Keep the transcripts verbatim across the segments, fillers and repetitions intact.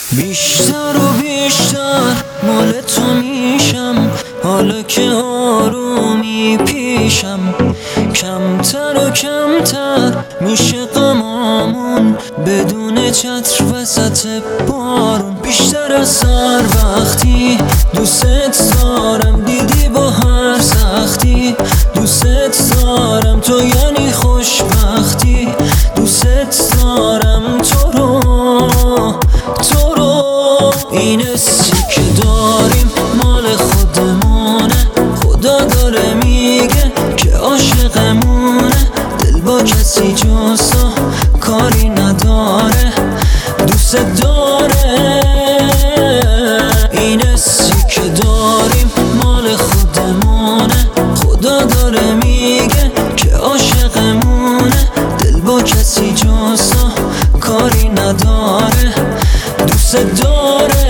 بیشتر و بیشتر مال تو میشم، حالا که آرومی پیشم. کمتر و کمتر میشه غمامون بدون چتر وسط بارون. بیشتر از سر وقتی دوست دارم، دیدی با هر سختی دوست دارم. تو یعنی خوشبختی، دوست دارم تو رو تو رو. این حسی که داریم مال خودمونه، خدا داره میگه که عاشقمونه. دل با کسی جز تو کاری نداره، دوست داره. این حسی که داریم مال خودمونه، خدا داره میگه که عاشقمونه. دل با کسی جز تو کاری نداره، دوست داره.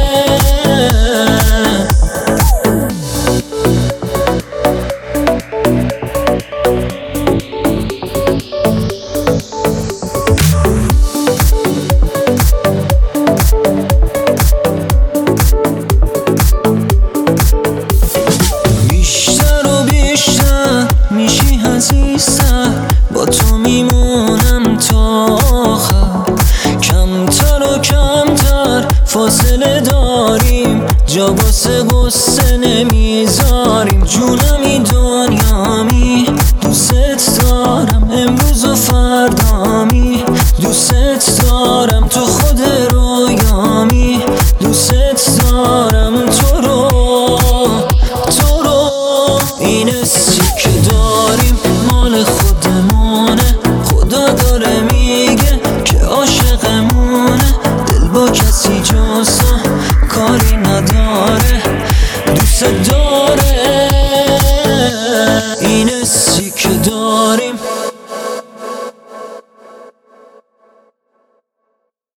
بیشتر و بیشتر میشی عزیزتر، با تو میمونم تا آخر. کمتر و کمتر فاصله داریم، جا واسه غصه نمیذاریم. جونم